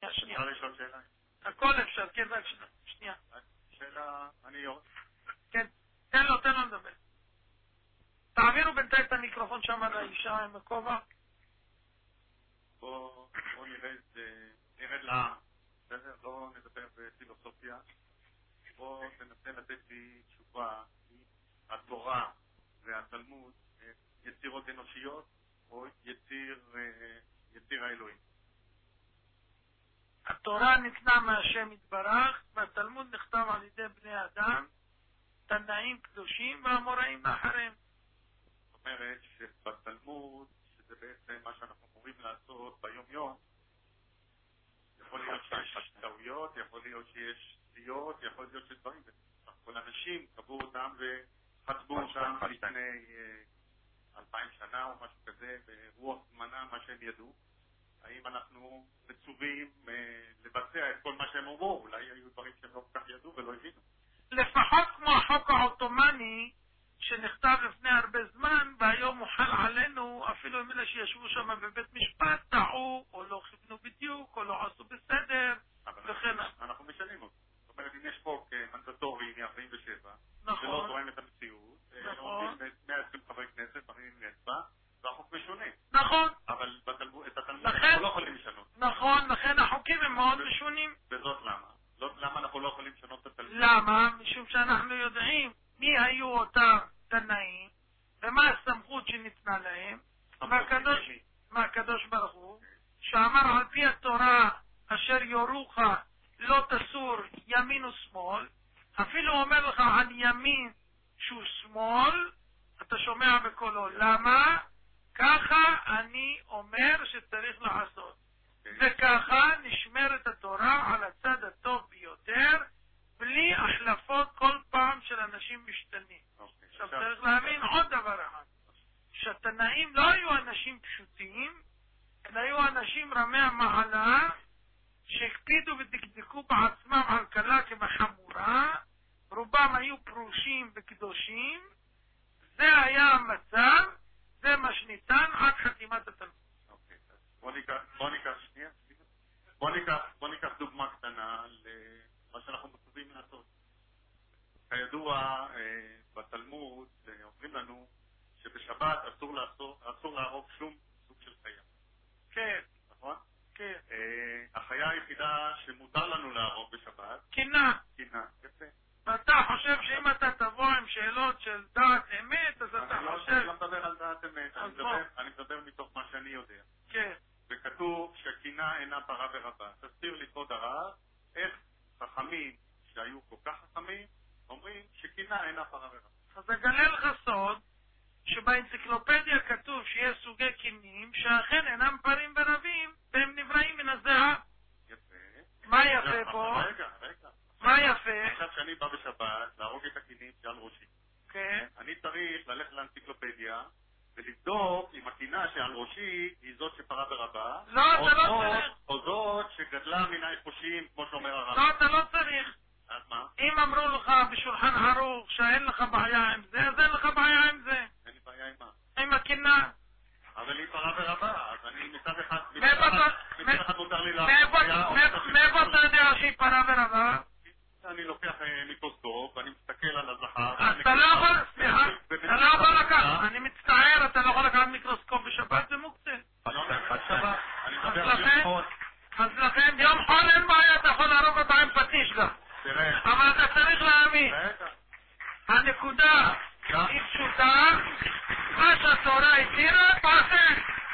שנייה. אפשר לשאול שאלה? הכל אפשר, כן, רק שנייה. שאלה, אני יורד. כן, תן לו לדבר. תעבירו בינתיים את המיקרופון שם על האישה עם הכובע. בוא נרד לעם. בסדר? לא נדבר בפילוסופיה. בוא תנסה לתת לי תשובה אם התורה והתלמוד יצירות אנושיות או יציר האלוהים. התורה ניתנה מהשם יתברך, והתלמוד נכתב על ידי בני אדם, תנאים קדושים והאמוראים מאחריהם. זאת אומרת שבתלמוד, שזה בעצם מה שאנחנו אמורים לעשות ביום יום, יכול להיות שיש טעויות, יכול להיות שיש סטיות, יכול להיות שיש דברים. כל אנשים קבעו אותם וחצבו אותם לפני 2000 שנה או משהו כזה, ברוח זמנה מה שהם ידעו. האם אנחנו מצווים לבצע את כל מה שהם אמרו? אולי היו דברים שהם לא כל כך ידעו ולא הבינו. לפחות כמו החוק העות'מאני שנכתב לפני הרבה זמן, והיום הוא חל עלינו, אפילו אם אלה שישבו שם בבית משפט טעו או לא כיוונו בדיוק או לא עשו בסדר וכן. אנחנו משנים אותו. זאת אומרת, אם יש חוק מנדטורי מ-47, נכון. זה לא תואם את המציאות, נכון. 120 חברי כנסת, מרימים אצבע, והחוק משונה. נכון. אבל את התלמוד אנחנו לא יכולים לשנות. נכון, לכן החוקים הם מאוד משונים. וזאת למה? למה אנחנו לא יכולים לשנות את התלמוד? למה? משום שאנחנו יודעים מי היו אותם תנאים, ומה הסמכות שניתנה להם, מהקדוש ברוך הוא, שאמר על פי התורה אשר יורוך לא תסור ימין ושמאל, אפילו אומר לך על ימין שהוא שמאל, אתה שומע בקולו. למה? ככה אני אומר שצריך לעשות. וככה נשמרת התורה על הצד הטוב ביותר, בלי החלפות כל פעם של אנשים משתנים. עכשיו צריך להבין עוד דבר אחד, שהתנאים לא היו אנשים פשוטים, אלא היו אנשים רמי המעלה, שהקפידו ודקדקו בעצמם על קלה כבחמורה, רובם היו פרושים וקדושים. זה היה המצב, זה מה שניתן עד חתימת התלמוד. בוא ניקח דוגמה קטנה למה שאנחנו מצווים לעשות. כידוע, בתלמוד אומרים לנו שבשבת אסור להרוג שום סוג של חיה. כן. נכון? כן. החיה היחידה שמותר לנו להרוג בשבת, קינה. יפה. ואתה חושב שאם אתה תבוא עם שאלות של דעת אמת, אז אתה חושב... אני לא מדבר על דעת אמת, אני מדבר מתוך מה שאני יודע. כן. וכתוב שהקינה אינה פרה ורבה. תסביר לי כבוד הרב, איך חכמים שהיו כל כך חכמים אומרים שקינה אינה פרה ורבה. אז אגלה לך סוד, שבאנציקלופדיה כתוב שיש סוגי קינים שאכן אינם פרים ורבים, והם נבראים מן הזהב. יפה. מה יפה פה? רגע. מה יפה? עכשיו שאני בא בשבת להרוג את הקינים שעל ראשי. כן. אני צריך ללכת לאנציקלופדיה ולבדוק אם הקינה שעל ראשי היא זאת שפרה ורבה, לא, אתה לא צריך. או זאת שגדלה מן האיפושים, כמו שאומר הרב. לא, אתה לא צריך. אז מה? אם אמרו לך בשולחן ערוך שאין לך בעיה עם זה, אז אין לך בעיה עם זה. אין לי בעיה עם מה? עם הקינה. אבל היא פרה ורבה, אז אני מצד אחד מותר לי מאיפה אתה יודע שהיא פרה ורבה? אני לוקח מיקרוסקופ ואני מסתכל על הזכר. אתה לא יכול, סליחה, אתה לא יכול לקחת, אני מצטער, אתה לא יכול לקחת מיקרוסקופ בשבת, זה מוקצה. אז לכן ביום חול אין בעיה, אתה יכול להרוג אותה עם פטיש גם. אבל אתה צריך להאמין, הנקודה היא פשוטה, מה שהתורה התירה, תעשה.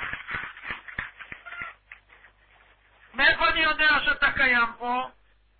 מאיפה אני יודע שאתה קיים פה?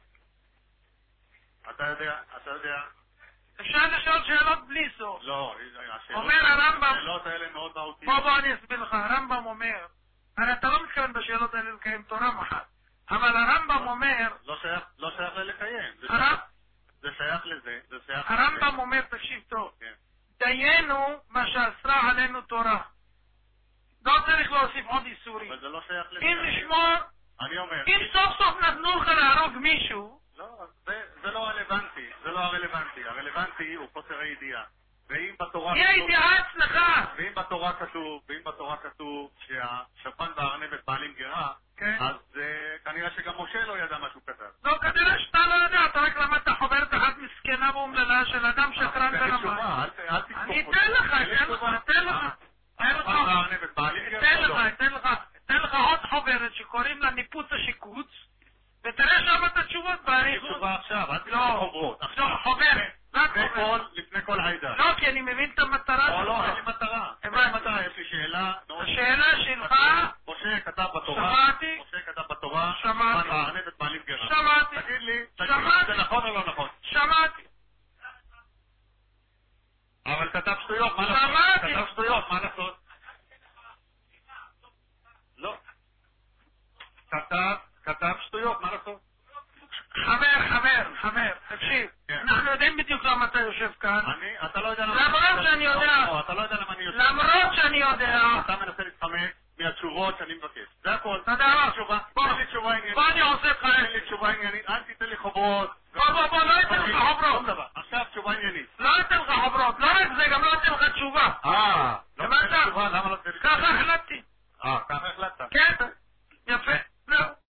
אתה יודע. אפשר לשאול שאלות בלי סוף. לא, אומר הרמב"ם, השאלות האלה מאוד מהותיות. בוא אני אסביר לך, הרמב"ם אומר, הרי אתה לא מתכוון בשאלות האלה לקיים תורה מחר, אבל הרמב"ם אומר, לא שייך ללקיים, זה שייך לזה, הרמב"ם אומר, תקשיב טוב, דיינו מה שאסרה עלינו תורה, לא צריך להוסיף עוד איסורים. אבל זה לא שייך לזה. אם נשמור, אם סוף סוף נתנו לך להרוג מישהו, לא, זה לא רלוונטי, הרלוונטי הוא חוסר הידיעה. ואם בתורה תהיה ידיעה אצלך. ואם בתורה כתוב שהשפן והארנבת מעלים גרה, כן. אז כנראה שגם משה לא ידע משהו כתב. לא, כנראה שאתה לא יודע, אתה רק למדת חוברת אחת מסכנה ואומללה של אדם שקרן ברמה. אל תתקוף אני אתן לך. אתן לך עוד חוברת שקוראים לה ניפוץ השיקוץ, ותראה שם את התשובות באריכות. תשובה עכשיו, אל תתקוף חוברות. לא, חוברת. לפני כל עידה. לא, כי אני מבין את המטרה שלך. לא, אין לי מטרה. יש לי שאלה. השאלה שלך... משה כתב בתורה. שמעתי. שמעתי. הארנבת מעלים גרה. שמעתי. תגיד לי, שמעתי. זה נכון או לא נכון? שמעתי. אבל כתב שטויות, מה לעשות? שמעתי. כתב שטויות, מה לעשות? לא. כתב שטויות, מה לעשות? חבר, תקשיב. אנחנו יודעים בדיוק למה אתה יושב כאן. אתה לא יודע למה... למרות שאני יודע. אתה לא יודע למה אני יושב. למרות שאני יודע. אתה מנסה להתחמק מהתשובות שאני מבקש. זה הכל. אתה יודע מה? תן לי תשובה עניינית. בוא אני עושה לך... תן לי תשובה עניינית. אל תיתן לי חוברות. בוא, לא אתן לך חוברות. עכשיו תשובה עניינית. לא אתן לך חוברות. לא רק זה, גם לא אתן לך תשובה. לא אתן לך תשובה, למה לא אתן לי תשובה? ככה החלטתי. ככה החלטת? כן.